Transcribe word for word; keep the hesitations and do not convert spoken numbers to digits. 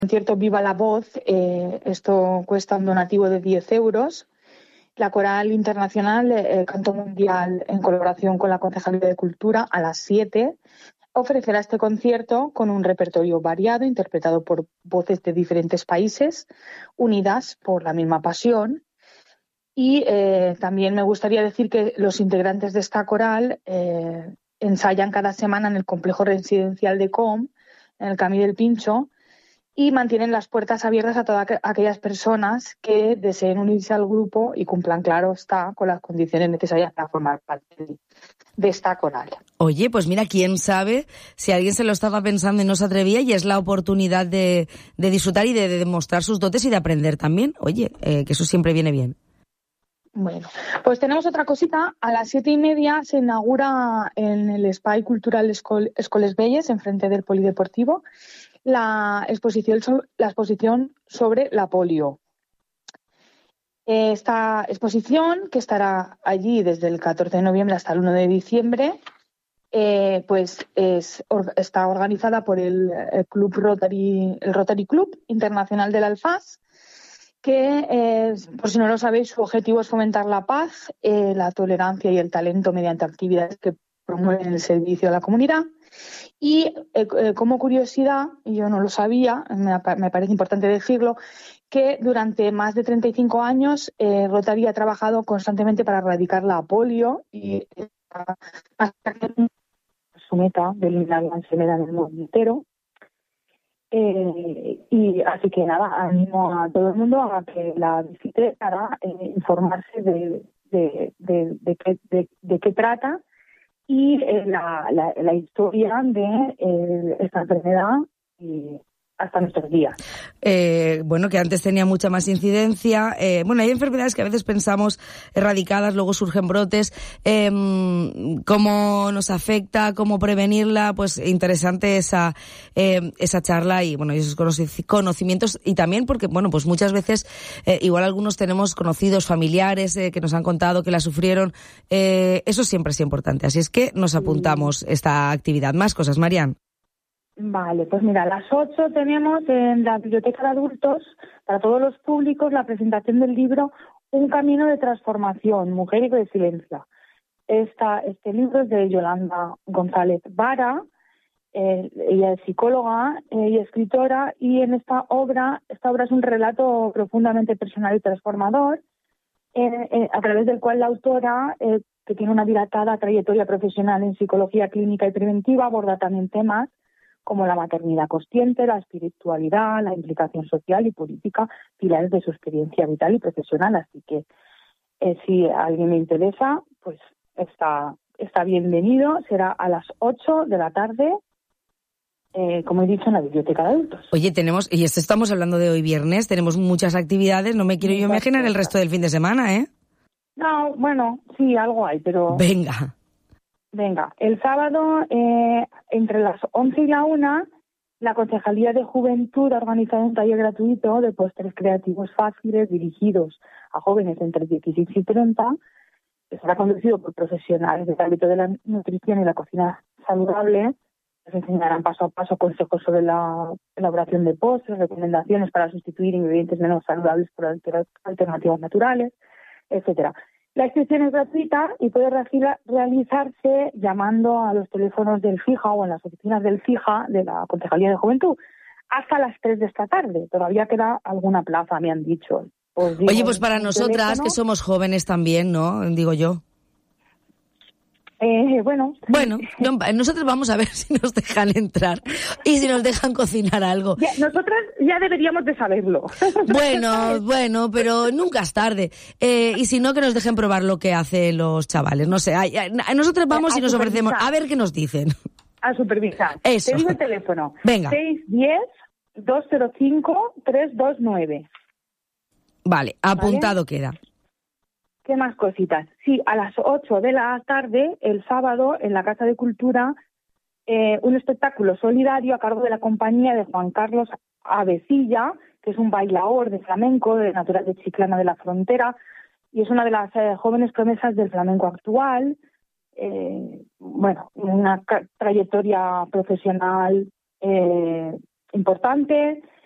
concierto Viva la Voz, eh, esto cuesta un donativo de diez euros. La Coral Internacional, eh, Canto Mundial, en colaboración con la Concejalía de Cultura, a las siete, ofrecerá este concierto con un repertorio variado, interpretado por voces de diferentes países, unidas por la misma pasión. Y eh, también me gustaría decir que los integrantes de esta coral eh, ensayan cada semana en el complejo residencial de Com, en el Camí del Pincho, y mantienen las puertas abiertas a todas aquellas personas que deseen unirse al grupo y cumplan, claro está, con las condiciones necesarias para formar parte de esta coral. Oye, pues mira, quién sabe si alguien se lo estaba pensando y no se atrevía, y es la oportunidad de, de disfrutar y de, de demostrar sus dotes y de aprender también. Oye, eh, que eso siempre viene bien. Bueno, pues tenemos otra cosita. A las siete y media se inaugura en el Espai Cultural Escol- Escoles Belles, enfrente del Polideportivo, la exposición, so- la exposición sobre la polio. Esta exposición, que estará allí desde el catorce de noviembre hasta el uno de diciembre, eh, pues es, or, está organizada por el, el Club Rotary, el Rotary Club Internacional del Alfaz, que, eh, por si no lo sabéis, su objetivo es fomentar la paz, eh, la tolerancia y el talento mediante actividades que promueven el servicio a la comunidad. Y eh, eh, como curiosidad, y yo no lo sabía, me, me parece importante decirlo, que durante más de treinta y cinco años eh, Rotary ha trabajado constantemente para erradicar la polio y su meta de eliminar la enfermedad en el mundo entero. Eh, y así que nada, animo a todo el mundo a que la visite para eh, informarse de, de, de, de, qué, de, de qué trata y eh, la, la, la historia de eh, esta enfermedad y hasta nuestros días. Eh, bueno, que antes tenía mucha más incidencia. Eh, bueno, hay enfermedades que a veces pensamos erradicadas, luego surgen brotes. Eh, ¿Cómo nos afecta? ¿Cómo prevenirla? Pues interesante esa eh, esa charla y bueno, esos conocimientos. Y también porque, bueno, pues muchas veces, eh, igual algunos tenemos conocidos, familiares eh, que nos han contado que la sufrieron. Eh, eso siempre es importante. Así es que nos apuntamos esta actividad. Más cosas, Marian. Vale, pues mira, a las ocho tenemos en la Biblioteca de Adultos, para todos los públicos, la presentación del libro Un camino de transformación, mujer y resiliencia. Esta, este libro es de Yolanda González Vara, eh, ella es psicóloga eh, y escritora, y en esta obra, esta obra es un relato profundamente personal y transformador, eh, eh, a través del cual la autora, eh, que tiene una dilatada trayectoria profesional en psicología clínica y preventiva, aborda también temas como la maternidad consciente, la espiritualidad, la implicación social y política, pilares de su experiencia vital y profesional. Así que eh, si a alguien le interesa, pues está, está bienvenido. Será a las ocho de la tarde, eh, como he dicho, en la Biblioteca de Adultos. Oye, tenemos, y esto estamos hablando de hoy viernes, tenemos muchas actividades, no me quiero yo imaginar el resto del fin de semana, ¿eh? No, bueno, sí, algo hay, pero... Venga. Venga, el sábado, eh, entre las once y la una, la Concejalía de Juventud ha organizado un taller gratuito de postres creativos fáciles dirigidos a jóvenes entre dieciséis y treinta, que será conducido por profesionales del ámbito de la nutrición y la cocina saludable. Les enseñarán paso a paso consejos sobre la elaboración de postres, recomendaciones para sustituir ingredientes menos saludables por alternativas naturales, etcétera. La inscripción es gratuita y puede realizarse llamando a los teléfonos del FIJA o en las oficinas del FIJA de la Concejalía de Juventud hasta las tres de esta tarde. Todavía queda alguna plaza, me han dicho. Os digo, oye, pues para nosotras, teléfono, que somos jóvenes también, ¿no? Digo yo. Eh, bueno. Bueno, no, nosotros vamos a ver si nos dejan entrar y si nos dejan cocinar algo. Ya, nosotras ya deberíamos de saberlo. Bueno, bueno, pero nunca es tarde. Eh, y si no, que nos dejen probar lo que hacen los chavales. No sé, ay, ay, nosotros vamos a y nos ofrecemos a ver qué nos dicen. A supervisar. Eso. Te digo el teléfono. Venga. seis uno cero, dos cero cinco, tres dos nueve. Vale, apuntado ¿Vale? queda. ¿Qué más cositas? Sí, a las ocho de la tarde, el sábado, en la Casa de Cultura, eh, un espectáculo solidario a cargo de la compañía de Juan Carlos Avecilla, que es un bailaor de flamenco, de natural de Chiclana de la Frontera, y es una de las eh, jóvenes promesas del flamenco actual. Eh, bueno, una ca- trayectoria profesional eh, importante.